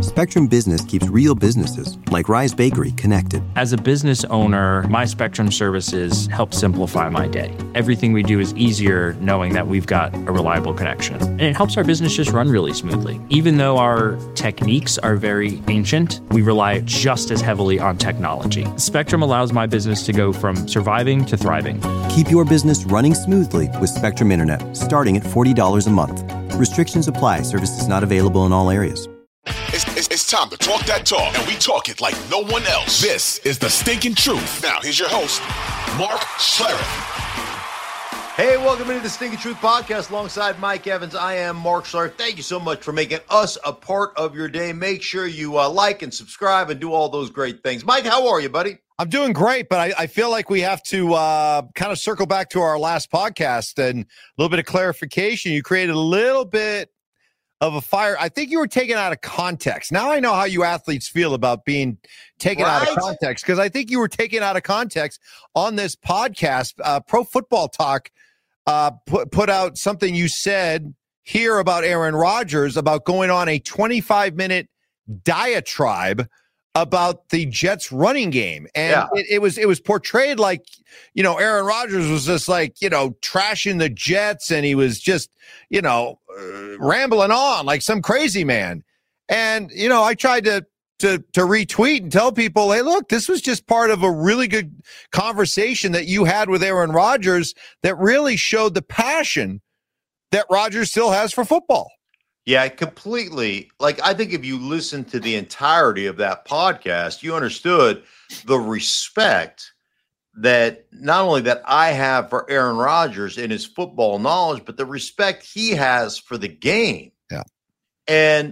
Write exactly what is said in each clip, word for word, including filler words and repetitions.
Spectrum Business keeps real businesses, like Rise Bakery, connected. As a business owner, my Spectrum services help simplify my day. Everything we do is easier knowing that we've got a reliable connection. And it helps our business just run really smoothly. Even though our techniques are very ancient, we rely just as heavily on technology. Spectrum allows my business to go from surviving to thriving. Keep your business running smoothly with Spectrum Internet, starting at forty dollars a month. Restrictions apply. Services not available in all areas. It's, it's, it's time to talk that talk, and we talk it like no one else. This is The Stinking Truth. Now, here's your host, Mark Schlereth. Hey, welcome into The Stinking Truth podcast alongside Mike Evans. I am Mark Schlereth. Thank you so much for making us a part of your day. Make sure you uh, like and subscribe and do all those great things. Mike, how are you, buddy? I'm doing great, but I, I feel like we have to uh, kind of circle back to our last podcast and a little bit of clarification. You created a little bit of a fire. I think you were taken out of context. Now I know how you athletes feel about being taken right? out of context, because I think you were taken out of context on this podcast. Uh, Pro Football Talk uh, put, put out something you said here about Aaron Rodgers, about going on a twenty-five minute diatribe about the Jets running game. And yeah. it, it was it was portrayed like, you know, Aaron Rodgers was just like, you know, trashing the Jets, and he was just, you know, uh, rambling on like some crazy man. And, you know, I tried to, to, to retweet and tell people, hey, look, this was just part of a really good conversation that you had with Aaron Rodgers that really showed the passion that Rodgers still has for football. Yeah, completely. Like, I think if you listen to the entirety of that podcast, you understood the respect that not only that I have for Aaron Rodgers and his football knowledge, but the respect he has for the game. Yeah. And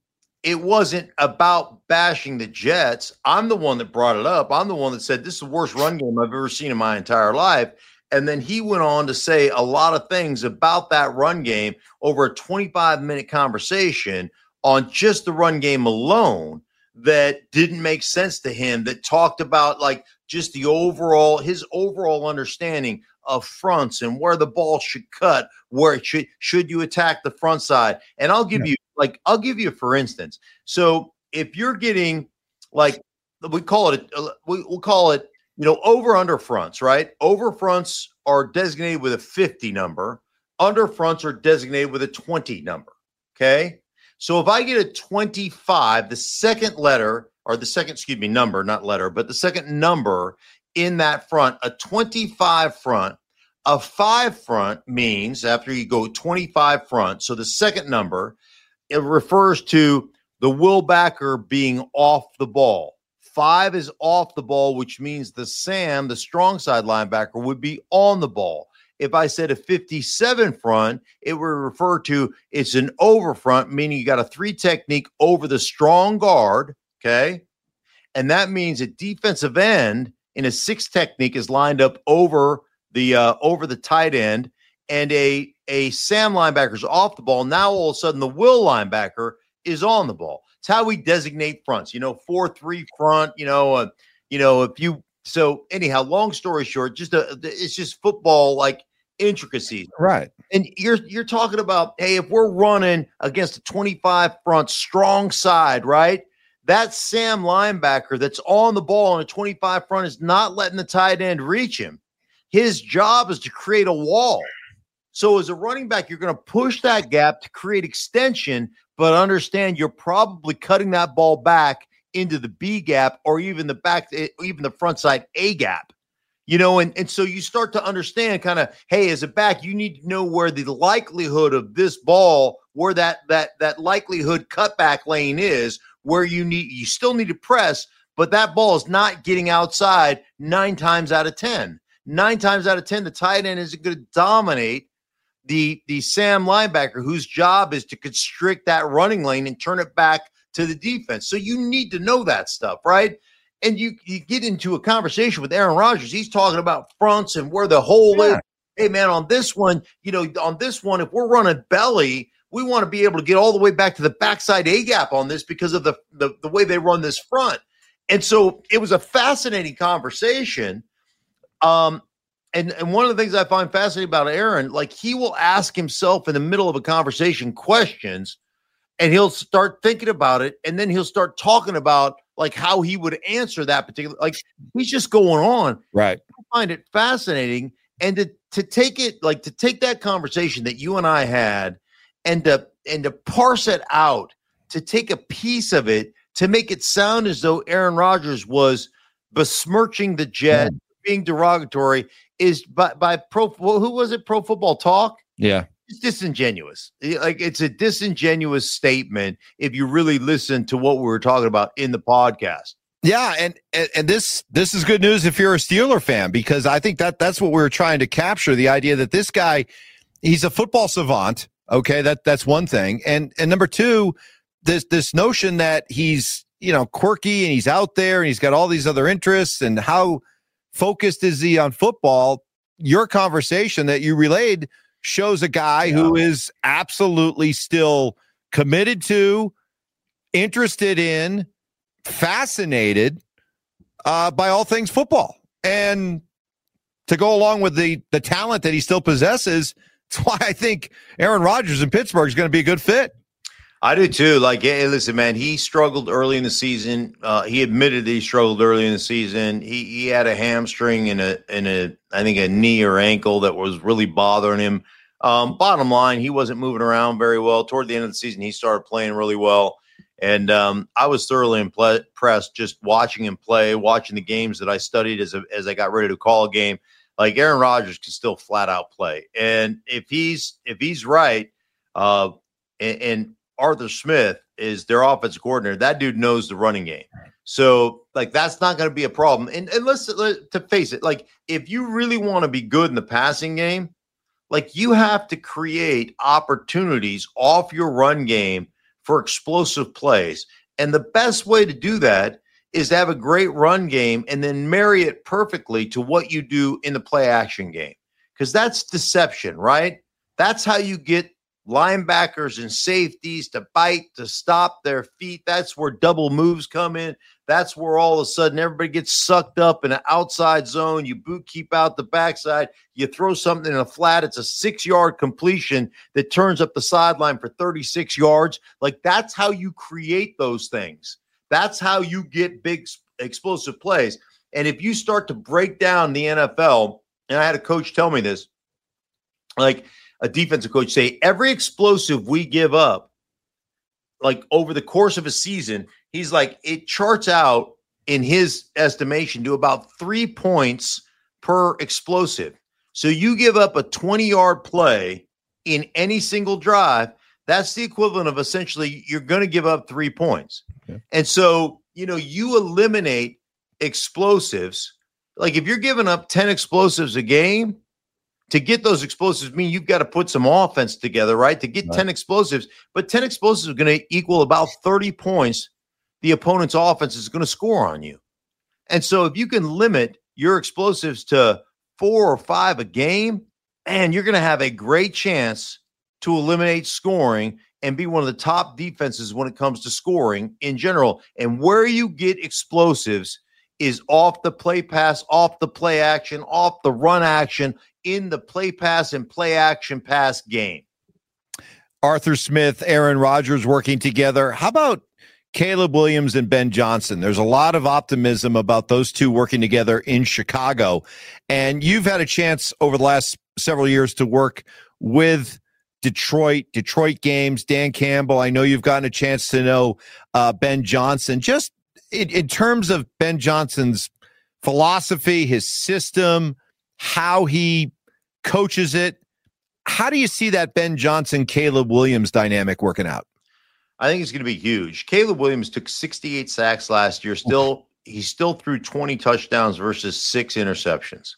it wasn't about bashing the Jets. I'm the one that brought it up. I'm the one that said, this is the worst run game I've ever seen in my entire life. And then he went on to say a lot of things about that run game over a twenty-five minute conversation on just the run game alone that didn't make sense to him, that talked about like just the overall, his overall understanding of fronts and where the ball should cut, where it should, should you attack the front side. And I'll give yeah. you like, I'll give you, for instance. So if you're getting like, we call it, we, we'll call it, you know, over under fronts, right? Over fronts are designated with a fifty number. Under fronts are designated with a twenty number. Okay. So if I get a twenty-five, the second letter or the second, excuse me, number, not letter, but the second number in that front, a twenty-five front, a five front means after you go twenty-five front. So the second number, it refers to the will backer being off the ball. Five is off the ball, which means the Sam, the strong side linebacker, would be on the ball. If I said a fifty-seven front, it would refer to it's an over front, meaning you got a three technique over the strong guard, okay? And that means a defensive end in a six technique is lined up over the uh, over the tight end, and a, a Sam linebacker is off the ball. Now all of a sudden the will linebacker is on the ball. It's how we designate fronts, you know, four, three front, you know, uh, you know, if you, so anyhow, long story short, just a, it's just football, like intricacies. Right. And you're, you're talking about, hey, if we're running against a twenty-five front strong side, right? That Sam linebacker that's on the ball on a twenty-five front is not letting the tight end reach him. His job is to create a wall. So as a running back, you're going to push that gap to create extension, but understand you're probably cutting that ball back into the B gap or even the back, even the front side A gap, you know, and, and so you start to understand kind of, hey, as a back, you need to know where the likelihood of this ball, where that, that, that likelihood cutback lane is, where you need, you still need to press, but that ball is not getting outside nine times out of ten. Nine times out of ten, the tight end isn't going to dominate the the Sam linebacker, whose job is to constrict that running lane and turn it back to the defense. So you need to know that stuff, right? And you you get into a conversation with Aaron Rodgers. He's talking about fronts and where the hole yeah. is. Hey, man, on this one, you know, on this one, if we're running belly, we want to be able to get all the way back to the backside A gap on this because of the, the, the way they run this front. And so it was a fascinating conversation. Um, And and one of the things I find fascinating about Aaron, like he will ask himself in the middle of a conversation questions, and he'll start thinking about it, and then he'll start talking about like how he would answer that particular, like he's just going on. Right. I find it fascinating. And to, to take it, like to take that conversation that you and I had and to, and to parse it out, to take a piece of it, to make it sound as though Aaron Rodgers was besmirching the Jet, yeah. being derogatory, is by, by pro, well, who was it? Pro Football Talk? Yeah. It's disingenuous. Like it's a disingenuous statement if you really listen to what we were talking about in the podcast. Yeah, and, and and this this is good news if you're a Steeler fan, because I think that that's what we were trying to capture, the idea that this guy, he's a football savant. Okay, that that's one thing, and and number two, this this notion that he's you know quirky and he's out there and he's got all these other interests, and how focused is he on football? Your conversation that you relayed shows a guy yeah. who is absolutely still committed to, interested in, fascinated uh, by all things football. And to go along with the the talent that he still possesses, that's why I think Aaron Rodgers in Pittsburgh is going to be a good fit. I do too. Like, hey, listen, man, he struggled early in the season. Uh, he admitted that he struggled early in the season. He he had a hamstring and a and a I think a knee or ankle that was really bothering him. Um, bottom line, he wasn't moving around very well. Toward the end of the season, he started playing really well. And um, I was thoroughly impressed just watching him play, watching the games that I studied as a, as I got ready to call a game. Like Aaron Rodgers can still flat out play, and if he's if he's right, uh, and, and Arthur Smith is their offensive coordinator, that dude knows the running game. So like that's not going to be a problem. And and let's let, to face it, like if you really want to be good in the passing game, like you have to create opportunities off your run game for explosive plays. And the best way to do that is to have a great run game and then marry it perfectly to what you do in the play action game. Because that's deception, right? That's how you get linebackers and safeties to bite, to stop their feet. That's where double moves come in. That's where all of a sudden everybody gets sucked up in an outside zone. You boot keep out the backside. You throw something in a flat. It's a six-yard completion that turns up the sideline for thirty-six yards. Like, that's how you create those things. That's how you get big explosive plays. And if you start to break down the N F L, and I had a coach tell me this, like a defensive coach say, every explosive we give up, like over the course of a season, he's like, it charts out in his estimation to about three points per explosive. So you give up a twenty-yard play in any single drive, that's the equivalent of essentially you're going to give up three points. Okay. And so, you know, you eliminate explosives. Like if you're giving up ten explosives a game, to get those explosives mean you've got to put some offense together, right? To get right. ten explosives, but ten explosives are going to equal about thirty points the opponent's offense is going to score on you. And so if you can limit your explosives to four or five a game, man, you're going to have a great chance to eliminate scoring and be one of the top defenses when it comes to scoring in general. And where you get explosives is off the play pass, off the play action, off the run action, in the play pass and play action pass game. Arthur Smith, Aaron Rodgers working together. How about Caleb Williams and Ben Johnson? There's a lot of optimism about those two working together in Chicago. And you've had a chance over the last several years to work with Detroit, Detroit games, Dan Campbell. I know you've gotten a chance to know uh, Ben Johnson. Just in, in terms of Ben Johnson's philosophy, his system, how he coaches it, how do you see that Ben Johnson, Caleb Williams dynamic working out? I think it's going to be huge. Caleb Williams took sixty-eight sacks last year. Still, he still threw twenty touchdowns versus six interceptions.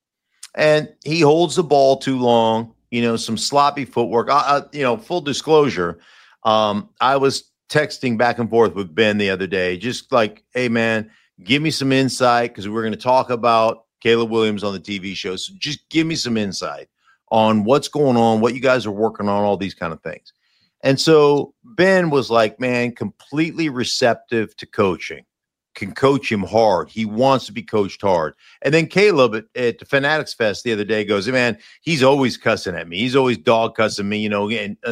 And he holds the ball too long, you know, some sloppy footwork. I, I, you know, full disclosure, um, I was texting back and forth with Ben the other day, just like, hey, man, give me some insight because we're going to talk about Caleb Williams on the T V show. So just give me some insight on what's going on, what you guys are working on, all these kind of things. And so Ben was like, man, completely receptive to coaching, can coach him hard. He wants to be coached hard. And then Caleb at, at the Fanatics Fest the other day goes, hey, man, he's always cussing at me. He's always dog cussing me, you know, and, and like,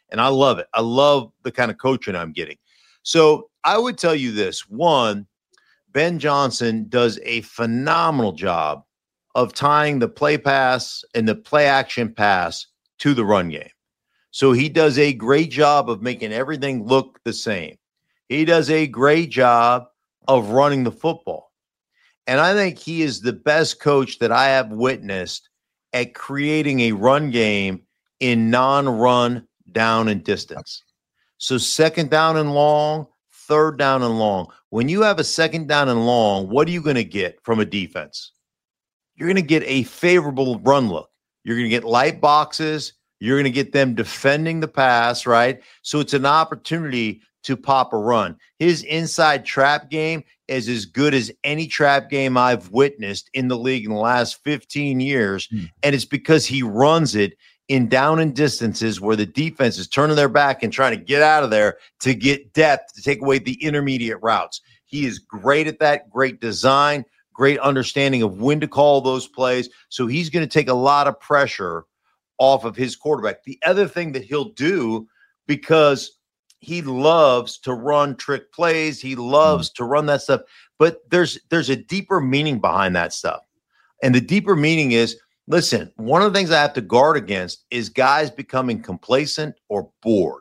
And I love it. I love the kind of coaching I'm getting. So I would tell you this. One, Ben Johnson does a phenomenal job of tying the play pass and the play action pass to the run game. So he does a great job of making everything look the same. He does a great job of running the football. And I think he is the best coach that I have witnessed at creating a run game in non-run down and distance. So second down and long, third down and long. When you have a second down and long, what are you going to get from a defense? You're going to get a favorable run look. You're going to get light boxes. You're going to get them defending the pass, right? So it's an opportunity to pop a run. His inside trap game is as good as any trap game I've witnessed in the league in the last fifteen years. Mm. And it's because he runs it in down and distances where the defense is turning their back and trying to get out of there to get depth, to take away the intermediate routes. He is great at that, great design, great understanding of when to call those plays. So he's going to take a lot of pressure off of his quarterback. The other thing that he'll do, because he loves to run trick plays, he loves mm-hmm. to run that stuff, but there's there's a deeper meaning behind that stuff. And the deeper meaning is, listen, one of the things I have to guard against is guys becoming complacent or bored.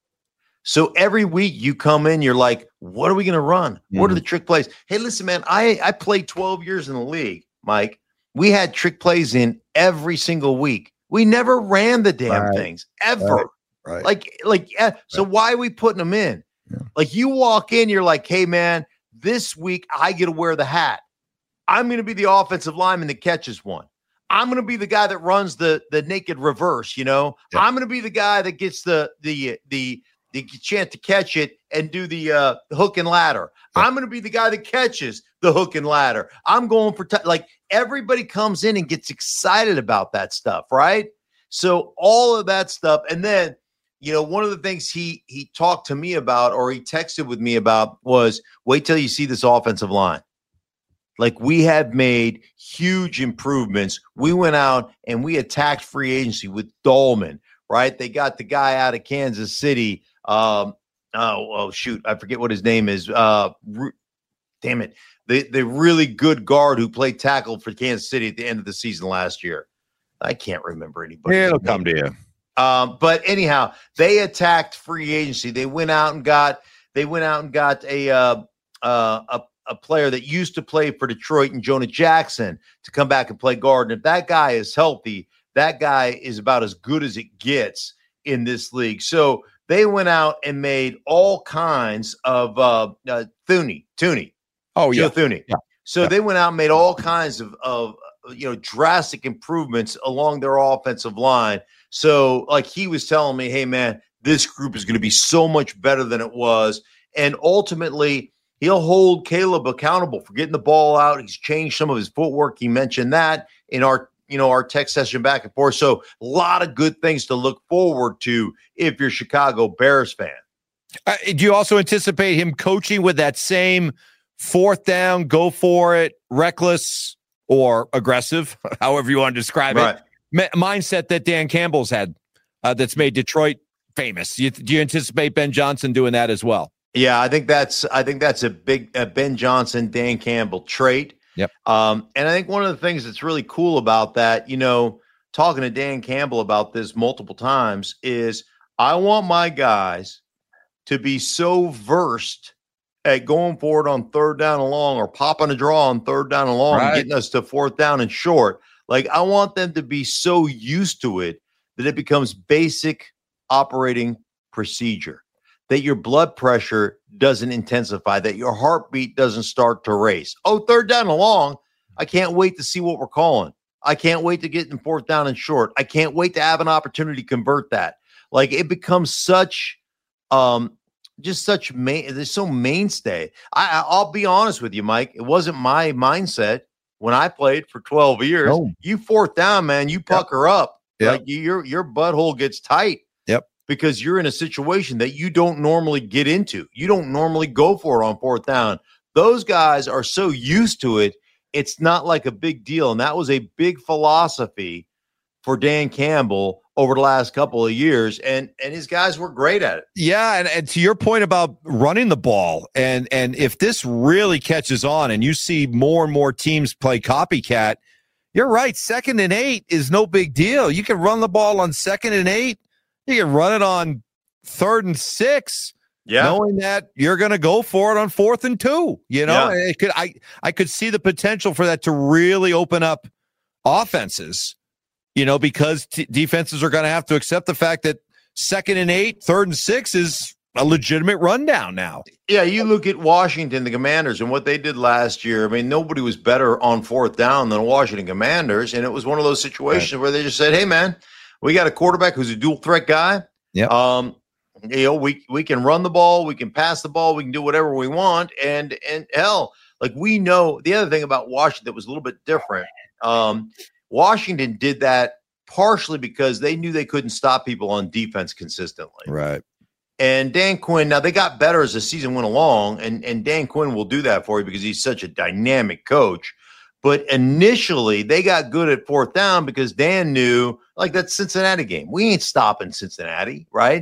So every week you come in, you're like, what are we going to run? Mm-hmm. What are the trick plays? Hey, listen, man, I, I played twelve years in the league, Mike. We had trick plays in every single week. We never ran the damn right. things ever. Right. Right. Like, like, yeah. So right. why are we putting them in? Yeah. Like you walk in, you're like, hey, man, this week I get to wear the hat. I'm going to be the offensive lineman that catches one. I'm going to be the guy that runs the the naked reverse. You know, yeah. I'm going to be the guy that gets the the the the chance to catch it and do the uh, hook and ladder. Yeah. I'm going to be the guy that catches the hook and ladder. I'm going for t- like everybody comes in and gets excited about that stuff, right? So all of that stuff, and then. You know, one of the things he he talked to me about or he texted with me about was wait till you see this offensive line. Like we have made huge improvements. We went out and we attacked free agency with Dolman, right? They got the guy out of Kansas City. Um, oh, oh, shoot. I forget what his name is. Uh, re- damn it. The, the really good guard who played tackle for Kansas City at the end of the season last year. I can't remember anybody. Yeah, it'll come to you. Um, but anyhow, they attacked free agency. They went out and got they went out and got a uh, uh, a, a player that used to play for Detroit and Jonah Jackson to come back and play guard. And if that guy is healthy, that guy is about as good as it gets in this league. So they went out and made all kinds of uh, uh, Thuney, Thuney. Oh yeah, Thuney. Yeah. So yeah. they went out and made all kinds of of you know drastic improvements along their offensive line. So, like he was telling me, hey, man, this group is going to be so much better than it was. And ultimately, he'll hold Caleb accountable for getting the ball out. He's changed some of his footwork. He mentioned that in our, you know, our text session back and forth. So a lot of good things to look forward to if you're a Chicago Bears fan. Uh, do you also anticipate him coaching with that same fourth down, go for it, reckless or aggressive, however you want to describe right. it? Mindset that Dan Campbell's had uh, that's made Detroit famous. Do you, do you anticipate Ben Johnson doing that as well? Yeah, I think that's I think that's a big uh, Ben Johnson, Dan Campbell trait. Yep. Um, and I think one of the things that's really cool about that, you know, talking to Dan Campbell about this multiple times is I want my guys to be so versed at going forward on third down and long or popping a draw on third down and long right. and getting us to fourth down and short. Like, I want them to be so used to it that it becomes basic operating procedure, that your blood pressure doesn't intensify, that your heartbeat doesn't start to race. Oh, third down and long, I can't wait to see what we're calling. I can't wait to get in fourth down and short. I can't wait to have an opportunity to convert that. Like, it becomes such, um, just such, main, there's so mainstay. I, I'll be honest with you, Mike. It wasn't my mindset. When I played for twelve years, oh. you fourth down, man, you pucker yep. up. Yep. Like you, your your butthole gets tight. Yep. Because you're in a situation that you don't normally get into. You don't normally go for it on fourth down. Those guys are so used to it, it's not like a big deal. And that was a big philosophy for Dan Campbell over the last couple of years, and and his guys were great at it. Yeah, and, and to your point about running the ball, and and if this really catches on and you see more and more teams play copycat, you're right. Second and eight is no big deal. You can run the ball on second and eight. You can run it on third and six. Yeah. Knowing that you're going to go for it on fourth and two, you know, yeah. it could, I, I could see the potential for that to really open up offenses, you know, because t- defenses are going to have to accept the fact that second and eight, third and six is a legitimate rundown now. Yeah. You look at Washington, the Commanders, and what they did last year. I mean, nobody was better on fourth down than Washington Commanders. And it was one of those situations right. where they just said, hey, man, we got a quarterback who's a dual threat guy. Yeah. Um, You know, we we can run the ball, we can pass the ball, we can do whatever we want, and and hell, like we know the other thing about Washington that was a little bit different. Um, Washington did that partially because they knew they couldn't stop people on defense consistently, right? And Dan Quinn, now they got better as the season went along, and and Dan Quinn will do that for you because he's such a dynamic coach. But initially, they got good at fourth down because Dan knew, like that Cincinnati game, we ain't stopping Cincinnati, right?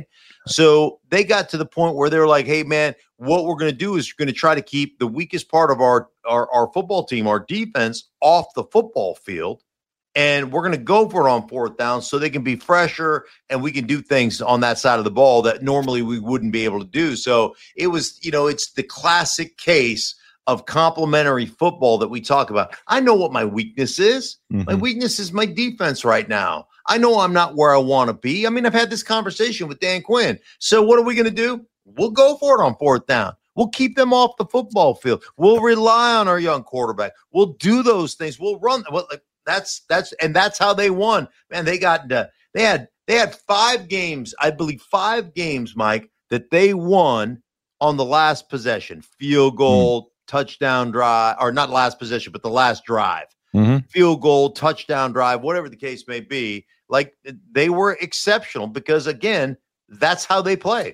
So they got to the point where they were like, hey, man, what we're going to do is we're going to try to keep the weakest part of our, our, our football team, our defense, off the football field. And we're going to go for it on fourth down so they can be fresher and we can do things on that side of the ball that normally we wouldn't be able to do. So it was, you know, it's the classic case of complementary football that we talk about. I know what my weakness is. Mm-hmm. My weakness is my defense right now. I know I'm not where I want to be. I mean, I've had this conversation with Dan Quinn. So what are we going to do? We'll go for it on fourth down. We'll keep them off the football field. We'll rely on our young quarterback. We'll do those things. We'll run. Well, that's that's and that's how they won. Man, they got uh, they had they had five games, I believe, five games, Mike, that they won on the last possession, field goal, mm-hmm. touchdown drive, or not last possession, but the last drive, mm-hmm. field goal, touchdown drive, whatever the case may be. Like they were exceptional because, again, that's how they played.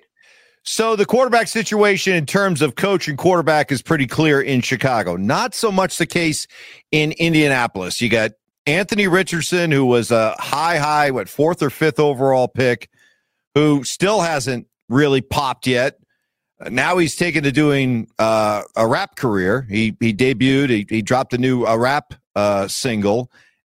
So the quarterback situation in terms of coach and quarterback is pretty clear in Chicago. Not so much the case in Indianapolis. You got Anthony Richardson, who was a high, high, what, fourth or fifth overall pick, who still hasn't really popped yet. Now he's taken to doing uh, a rap career. He he debuted. He, he dropped a new a rap uh, single.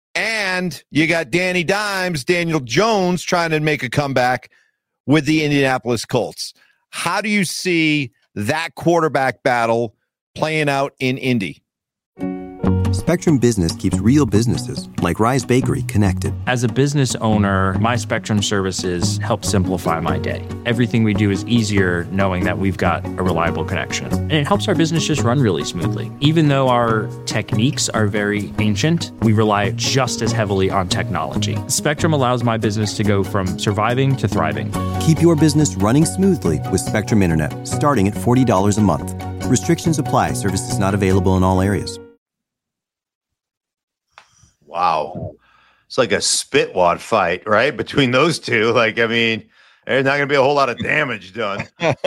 And you got Danny Dimes, Daniel Jones trying to make a comeback with the Indianapolis Colts. How do you see that quarterback battle playing out in Indy? Spectrum Business keeps real businesses like Rise Bakery connected. As a business owner, my Spectrum services help simplify my day. Everything we do is easier knowing that we've got a reliable connection. And it helps our business just run really smoothly. Even though our techniques are very ancient, we rely just as heavily on technology. Spectrum allows my business to go from surviving to thriving. Keep your business running smoothly with Spectrum Internet, starting at forty dollars a month. Restrictions apply. Services not available in all areas. Wow. It's like a spitwad fight, right? Between those two. Like, I mean, there's not going to be a whole lot of damage done. bunch,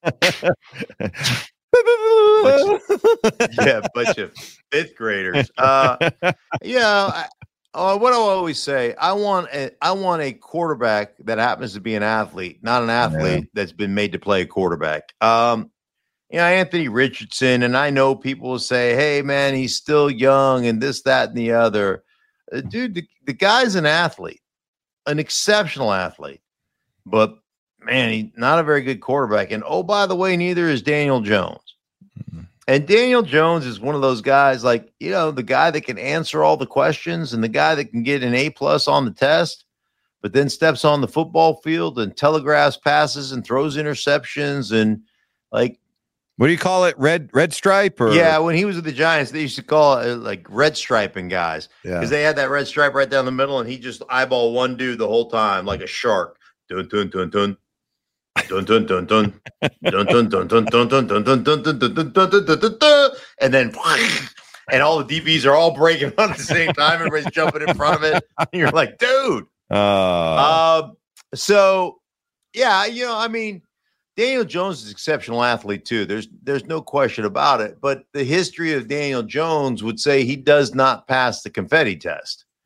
yeah, bunch of fifth graders. Uh, yeah. I, uh, what do I always say? I want a, I want a quarterback that happens to be an athlete, not an athlete yeah. that's been made to play a quarterback. Um, You know, Anthony Richardson, and I know people will say, hey, man, he's still young and this, that, and the other. Uh, dude, the, the guy's an athlete, an exceptional athlete. But, man, he's not a very good quarterback. And, oh, by the way, neither is Daniel Jones. Mm-hmm. And Daniel Jones is one of those guys, like, you know, the guy that can answer all the questions and the guy that can get an A-plus on the test, but then steps on the football field and telegraphs passes and throws interceptions and, like, what do you call it? Red red stripe? Or yeah, when he was with the Giants, they used to call it like red striping guys because yeah. they had that red stripe right down the middle, and he just eyeball one dude the whole time like a shark. Dun dun dun dun dun dun dun dun dun dun dun dun dun dun dun dun dun dun dun dun, and then and all the D Bs are all breaking on at the same time. Everybody's jumping in front of it. And you're like, dude. Uh, so yeah, you know, I mean. Daniel Jones is an exceptional athlete too. There's there's no question about it. But the history of Daniel Jones would say he does not pass the confetti test.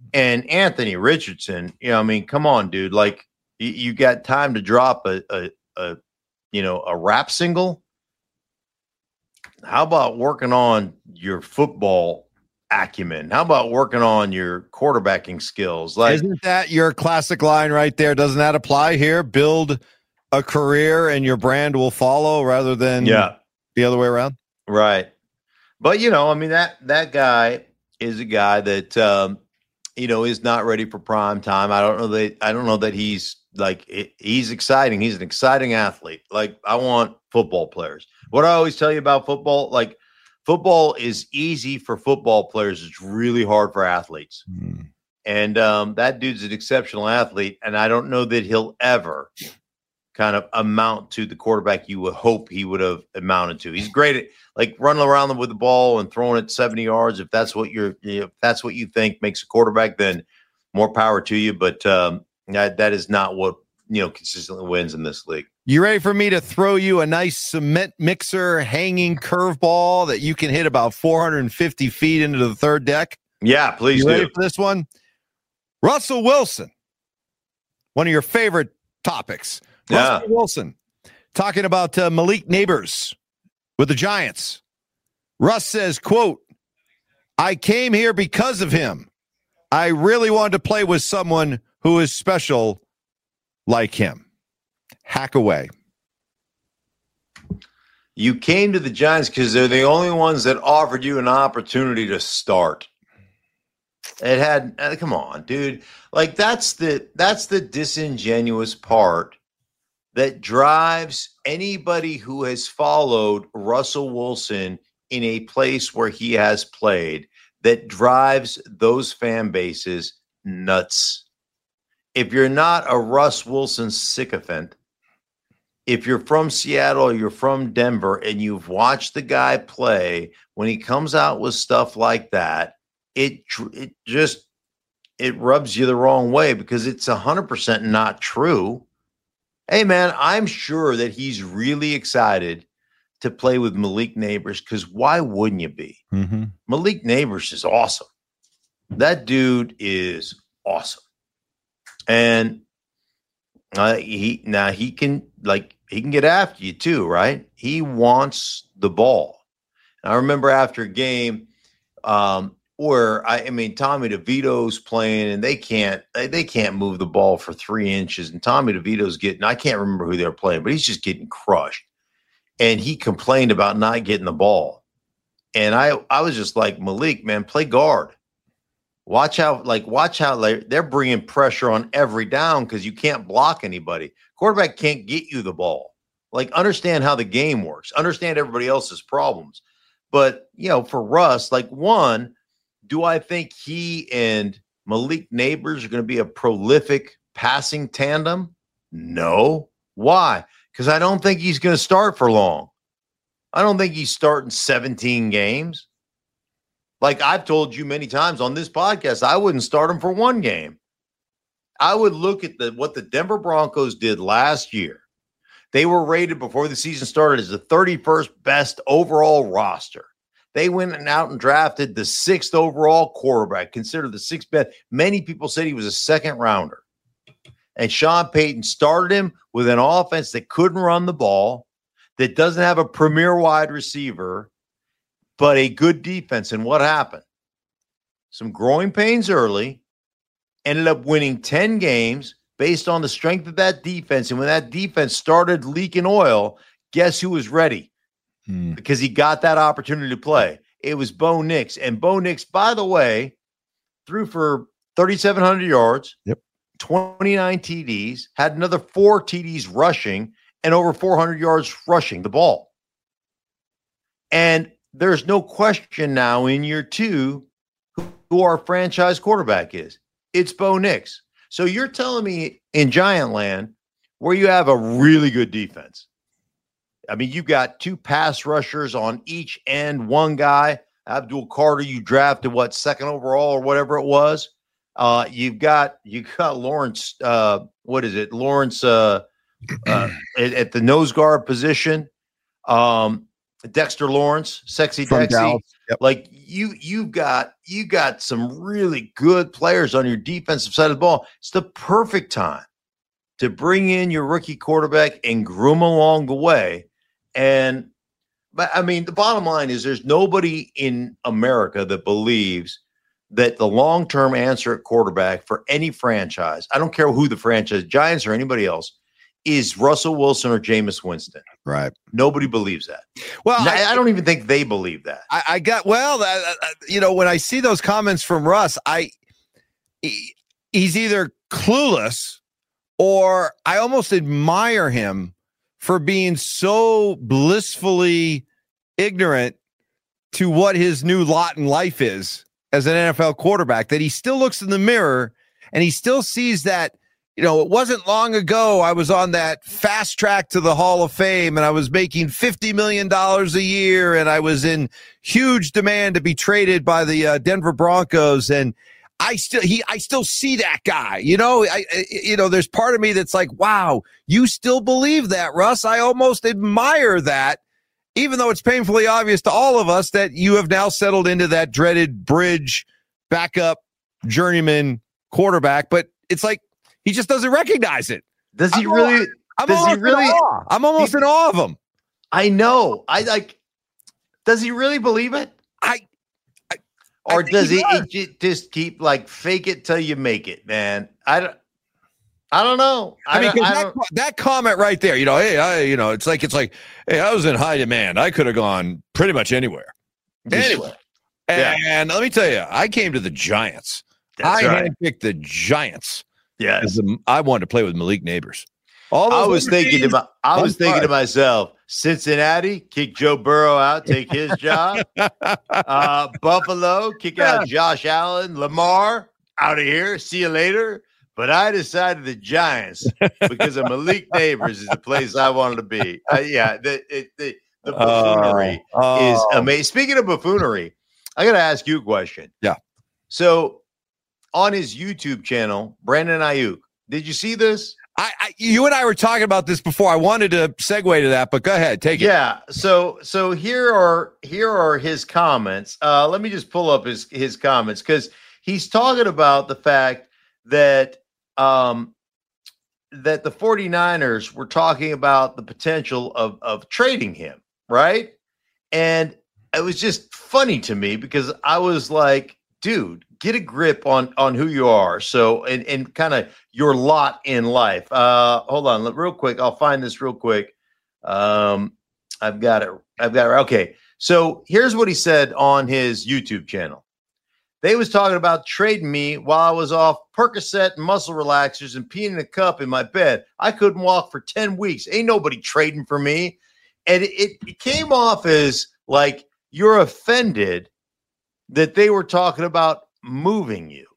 And Anthony Richardson, you know, I mean, come on, dude. Like, you, you got time to drop a, a, a, you know, a rap single? How about working on your football acumen? How about working on your quarterbacking skills? Like, isn't that your classic line right there? Doesn't that apply here? Build a career and your brand will follow rather than yeah. the other way around? Right. But, you know, I mean, that that guy is a guy that, um, you know, is not ready for prime time. I don't know that I don't know that he's like he's exciting. He's an exciting athlete. Like, I want football players. What I always tell you about football, like, football is easy for football players. It's really hard for athletes. Mm. And um, that dude's an exceptional athlete. And I don't know that he'll ever kind of amount to the quarterback you would hope he would have amounted to. He's great at like running around with the ball and throwing it seventy yards. If that's what you're, if that's what you think makes a quarterback, then more power to you. But um, that, that is not what, you know, consistently wins in this league. You ready for me to throw you a nice cement mixer hanging curveball that you can hit about four hundred fifty feet into the third deck? Yeah, please you do. Ready for this one? Russell Wilson, one of your favorite topics. Yeah. Russell Wilson talking about uh, Malik Neighbors with the Giants. Russ says, quote, I came here because of him. I really wanted to play with someone who is special like him. Hack away. You came to the Giants because they're the only ones that offered you an opportunity to start. It had, uh, come on, dude. Like, that's the that's the disingenuous part that drives anybody who has followed Russell Wilson in a place where he has played, that drives those fan bases nuts. If you're not a Russ Wilson sycophant, if you're from Seattle or you're from Denver and you've watched the guy play, when he comes out with stuff like that, it it just, it rubs you the wrong way because it's one hundred percent not true. Hey, man, I'm sure that he's really excited to play with Malik Neighbors because why wouldn't you be? Mm-hmm. Malik Neighbors is awesome. That dude is awesome. And uh, he now he can like he can get after you too, right? He wants the ball. And I remember after a game um, where I, I mean Tommy DeVito's playing and they can't they, they can't move the ball for three inches, and Tommy DeVito's getting, I can't remember who they're playing, but he's just getting crushed. And he complained about not getting the ball. And I I was just like, Malik, man, play guard. Watch how, like, watch how they're, they're bringing pressure on every down because you can't block anybody. Quarterback can't get you the ball. Like, understand how the game works. Understand everybody else's problems. But, you know, for Russ, like, one, do I think he and Malik Neighbors are going to be a prolific passing tandem? No. Why? Because I don't think he's going to start for long. I don't think he's starting seventeen games. Like I've told you many times on this podcast, I wouldn't start him for one game. I would look at the what the Denver Broncos did last year. They were rated before the season started as the thirty-first best overall roster. They went out and drafted the sixth overall quarterback, considered the sixth best. Many people said he was a second rounder. And Sean Payton started him with an offense that couldn't run the ball, that doesn't have a premier wide receiver, but a good defense. And what happened? Some growing pains early, ended up winning ten games based on the strength of that defense. And when that defense started leaking oil, guess who was ready? Hmm. Because he got that opportunity to play. It was Bo Nix. And Bo Nix, by the way, threw for thirty-seven hundred yards, yep, twenty-nine T Ds, had another four T Ds rushing, and over four hundred yards rushing the ball. And there's no question now in year two who, who our franchise quarterback is. It's Bo Nix. So you're telling me in Giant Land, where you have a really good defense, I mean, you've got two pass rushers on each end, one guy, Abdul Carter, you drafted, what, second overall or whatever it was. Uh, you've got you got Lawrence, uh, what is it, Lawrence uh, uh, at, at the nose guard position. Um, Dexter Lawrence, sexy From Dexy. Dallas. Yep. Like you, you got you got some really good players on your defensive side of the ball. It's the perfect time to bring in your rookie quarterback and groom along the way. And but I mean, the bottom line is there's nobody in America that believes that the long-term answer at quarterback for any franchise, I don't care who the franchise, Giants or anybody else, is Russell Wilson or Jameis Winston. Right. Nobody believes that. Well, I, I, I don't even think they believe that. I, I got, well, uh, you know, when I see those comments from Russ, I, he, he's either clueless or I almost admire him for being so blissfully ignorant to what his new lot in life is as an N F L quarterback, that he still looks in the mirror and he still sees that, you know, it wasn't long ago I was on that fast track to the Hall of Fame and I was making fifty million dollars a year and I was in huge demand to be traded by the uh, Denver Broncos. And I still, he, I still see that guy, you know, I, I, you know, there's part of me that's like, wow, you still believe that, Russ. I almost admire that, even though it's painfully obvious to all of us that you have now settled into that dreaded bridge backup journeyman quarterback. But it's like, he just doesn't recognize it. Does he I'm really? All, I'm does he really? In awe. I'm almost he, in awe of him. I know. I like, does he really believe it? I, Or I does he he, does. he just keep like fake it till you make it, man? I don't, I don't know. I, I mean, don't, 'cause I that, don't, that comment right there, you know, hey, I, you know, it's like, it's like, hey, I was in high demand. I could have gone pretty much anywhere. Anywhere. Yeah. And let me tell you, I came to the Giants. That's I right. handpicked the Giants. Yes. As the, I wanted to play with Malik Neighbors. All I those was other thinking teams, to my, I was I'm thinking to fine. myself, Cincinnati, kick Joe Burrow out, take his job. uh, Buffalo, kick out Josh Allen. Lamar, out of here. See you later. But I decided the Giants because of Malik Neighbors is the place I wanted to be. Uh, yeah, the it, the, the buffoonery Oh, is oh. amazing. Speaking of buffoonery, I got to ask you a question. Yeah. So on his YouTube channel, Brandon Ayuk, did you see this? I, I, you and I were talking about this before. I wanted to segue to that, but go ahead, take it. Yeah. So so here are here are his comments. Uh, let me just pull up his his comments because he's talking about the fact that um, that the 49ers were talking about the potential of of trading him, right? And it was just funny to me because I was like, dude, get a grip on on who you are. So and and kind of your lot in life. Uh, hold on, real quick. I'll find this real quick. Um, I've got it. I've got it. Okay. So here's what he said on his YouTube channel. They was talking about trading me while I was off Percocet and muscle relaxers and peeing in a cup in my bed. I couldn't walk for ten weeks. Ain't nobody trading for me. And it, it came off as like you're offended that they were talking about moving you.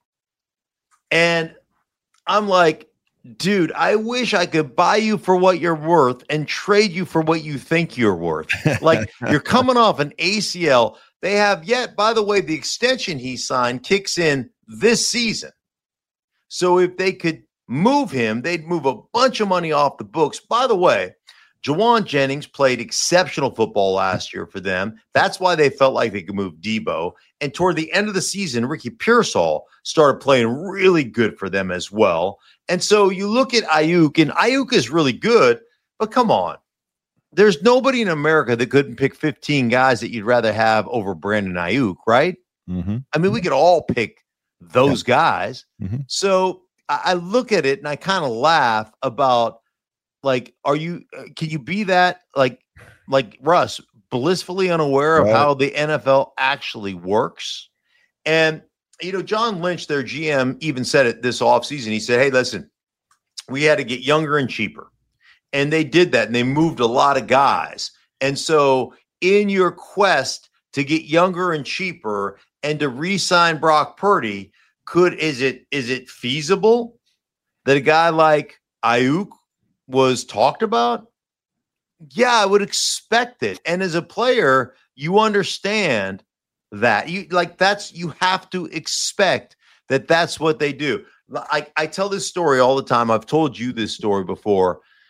And I'm like, dude, I wish I could buy you for what you're worth and trade you for what you think you're worth. Like you're coming off an A C L. They have yet, by the way, the extension he signed kicks in this season. So if they could move him, they'd move a bunch of money off the books. By the way, Jawan Jennings played exceptional football last year for them. That's why they felt like they could move Debo. And toward the end of the season, Ricky Pearsall started playing really good for them as well. And so you look at Ayuk, and Ayuk is really good, but come on. There's nobody in America that couldn't pick fifteen guys that you'd rather have over Brandon Ayuk, right? Mm-hmm. I mean, we could all pick those Yeah. guys. Mm-hmm. So I, I look at it and I kind of laugh about, like, are you, uh, can you be that, like, like Russ, blissfully unaware of Right. how the N F L actually works? And, you know, John Lynch, their G M, even said it this offseason. He said, hey, listen, we had to get younger and cheaper. And they did that, and they moved a lot of guys. And so in your quest to get younger and cheaper and to re-sign Brock Purdy, could is it is it feasible that a guy like Ayuk was talked about? Yeah, I would expect it. And as a player, you understand that. You like that's you have to expect that that's what they do. I, I tell this story all the time. I've told you this story before.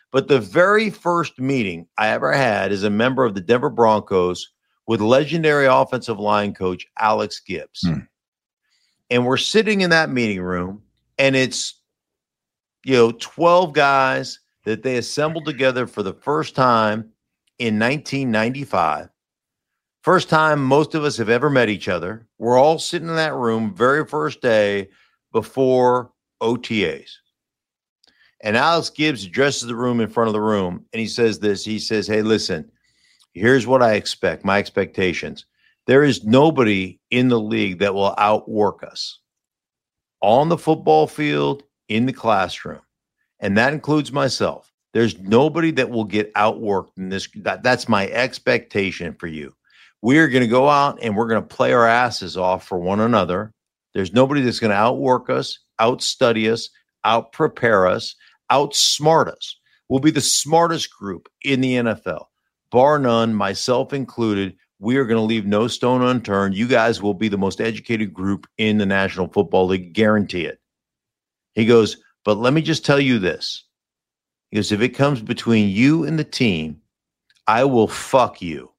But the very first meeting I ever had as a member of the Denver Broncos with legendary offensive line coach Alex Gibbs. Hmm. And we're sitting in that meeting room, and it's, you know, twelve guys that they assembled together for the first time in nineteen ninety-five. First time most of us have ever met each other. We're all sitting in that room very first day before O T As. And Alex Gibbs addresses the room in front of the room, and he says this. He says, hey, listen, here's what I expect, my expectations. There is nobody in the league that will outwork us on the football field, in the classroom, and that includes myself. There's nobody that will get outworked in this. That, that's my expectation for you. We're going to go out and we're going to play our asses off for one another. There's nobody that's going to outwork us, outstudy us, out-prepare us, outsmart us. We'll be the smartest group in the N F L, bar none, myself included. We are going to leave no stone unturned. You guys will be the most educated group in the National Football League, guarantee it. He goes, but let me just tell you this. He goes, if it comes between you and the team, I will fuck you.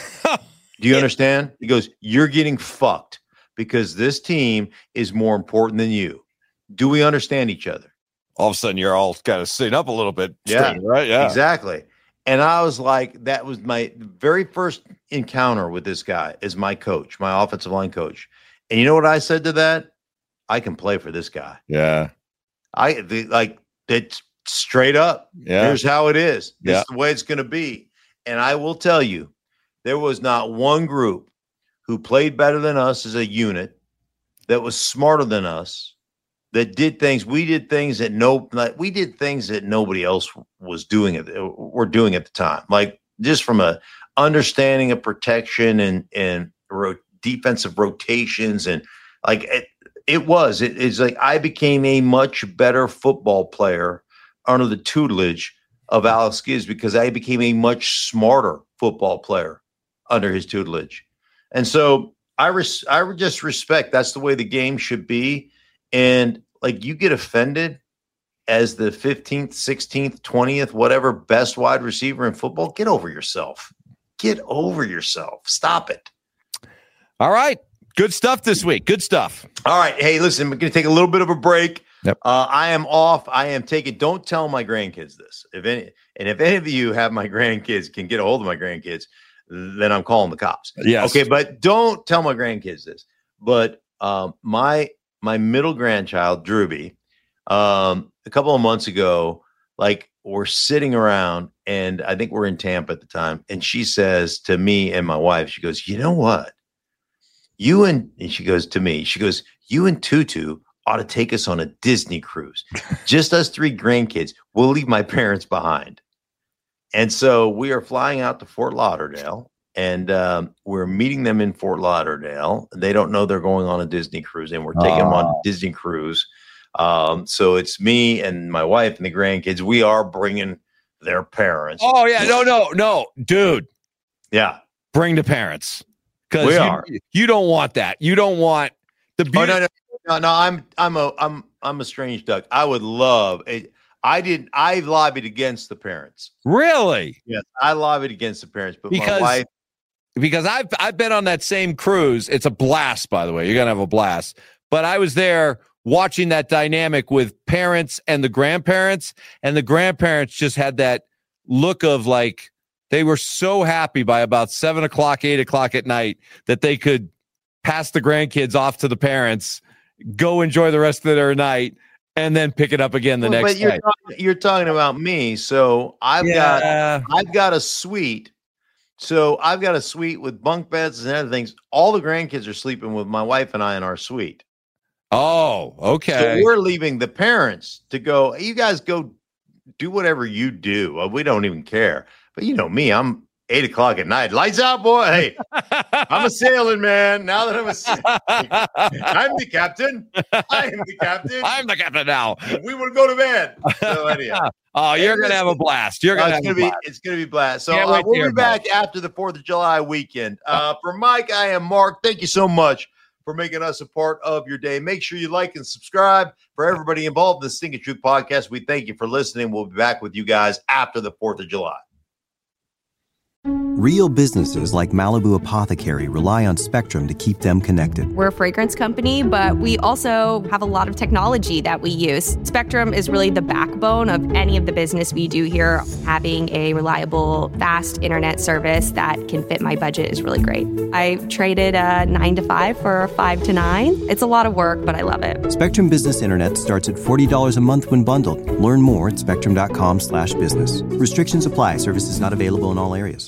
Do you understand? He goes, you're getting fucked because this team is more important than you. Do we understand each other? All of a sudden, you're all kind of sitting up a little bit. Yeah, straight, right? Yeah, exactly. And I was like, that was my very first encounter with this guy as my coach, my offensive line coach. And you know what I said to that? I can play for this guy. Yeah. I the, like it's straight up. Yeah. Here's how it is. This yeah. is the way it's going to be. And I will tell you, there was not one group who played better than us as a unit, that was smarter than us, that did things. We did things that no, like we did things that nobody else was doing it. Were doing at the time. Like just from a understanding of protection and and ro- defensive rotations and like it, it was. It, it's like I became a much better football player under the tutelage of Alex Gibbs because I became a much smarter football player under his tutelage. And so I res- I just respect that's the way the game should be. And like you get offended as the fifteenth, sixteenth, twentieth, whatever best wide receiver in football, get over yourself. Get over yourself. Stop it. All right. Good stuff this week. Good stuff. All right. Hey, listen, we're going to take a little bit of a break. Yep. Uh, I am off. I am taking, don't tell my grandkids this. If any, and if any of you have my grandkids, can get a hold of my grandkids, then I'm calling the cops. Yes. Okay. But don't tell my grandkids this. But um, my, my middle grandchild, Drewby, um, a couple of months ago, like we're sitting around and I think we're in Tampa at the time. And she says to me and my wife, she goes, you know what? You and, and she goes to me, she goes, you and Tutu ought to take us on a Disney cruise. Just us three grandkids. We'll leave my parents behind. And so we are flying out to Fort Lauderdale. And um, we're meeting them in Fort Lauderdale. They don't know they're going on a Disney cruise, and we're taking uh, them on a Disney cruise. Um, so it's me and my wife and the grandkids. We are bringing their parents. Oh, yeah. No, no, no. Dude. Yeah. Bring the parents. Because we you, are. You don't want that. You don't want the beauty. Oh, no, no, no, no. I'm, I'm a, I'm, I'm a strange duck. I would love it. I didn't, I lobbied against the parents. Really? Yes. I lobbied against the parents, but because- my wife, Because I've I've been on that same cruise. It's a blast, by the way. You're gonna have a blast. But I was there watching that dynamic with parents and the grandparents, and the grandparents just had that look of like they were so happy by about seven o'clock, eight o'clock at night that they could pass the grandkids off to the parents, go enjoy the rest of their night, and then pick it up again the well, next but you're day. Talking, you're talking about me, so I've Yeah. got I've got a suite. So I've got a suite with bunk beds and other things. All the grandkids are sleeping with my wife and I in our suite. Oh, okay. So we're leaving the parents to go. You guys go do whatever you do. Well, we don't even care. But you know me, I'm eight o'clock at night. Lights out, boy. Hey, I'm a sailing man. Now that I'm a sailing, I'm the captain. I am the captain. I'm the captain now. We want to go to bed. So anyhow. Oh, you're going to have a blast. You're going to uh, have gonna a be, blast. It's going to be blast. So Can't uh, wait to we'll hear be back after the fourth of July weekend. Uh, for Mike, I am Mark. Thank you so much for making us a part of your day. Make sure you like and subscribe. For everybody involved in the Stinking Truth podcast, we thank you for listening. We'll be back with you guys after the fourth of July. Real businesses like Malibu Apothecary rely on Spectrum to keep them connected. We're a fragrance company, but we also have a lot of technology that we use. Spectrum is really the backbone of any of the business we do here. Having a reliable, fast internet service that can fit my budget is really great. I traded a nine to five for a five to nine. It's a lot of work, but I love it. Spectrum Business Internet starts at forty dollars a month when bundled. Learn more at spectrum.com slash business. Restrictions apply. Services not available in all areas.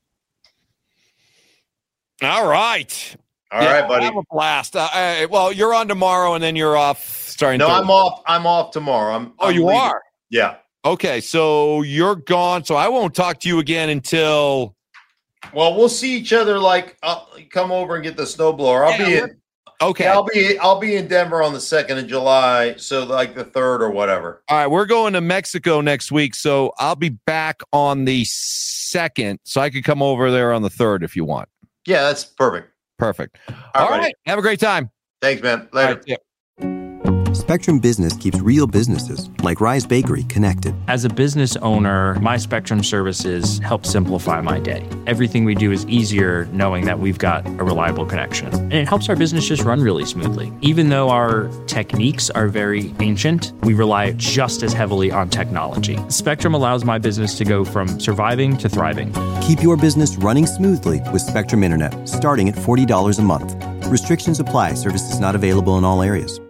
All right. All yeah, right, buddy. Have a blast. Uh, uh, well, you're on tomorrow, and then you're off starting. No, Thursday. I'm off. I'm off tomorrow. I'm. Oh, I'm you leaving. are? Yeah. Okay, so you're gone. So I won't talk to you again until. Well, we'll see each other. Like, I'll come over and get the snowblower. I'll Yeah, be in. Okay. Yeah, I'll be. I'll be in Denver on the second of July. So like the third or whatever. All right, we're going to Mexico next week, so I'll be back on the second, so I could come over there on the third if you want. Yeah, that's perfect. Perfect. All All right. right. Have a great time. Thanks, man. Later. All right, yeah. Spectrum Business keeps real businesses like Rise Bakery connected. As a business owner, my Spectrum services help simplify my day. Everything we do is easier knowing that we've got a reliable connection. And it helps our business just run really smoothly. Even though our techniques are very ancient, we rely just as heavily on technology. Spectrum allows my business to go from surviving to thriving. Keep your business running smoothly with Spectrum Internet, starting at forty dollars a month. Restrictions apply. Services not available in all areas.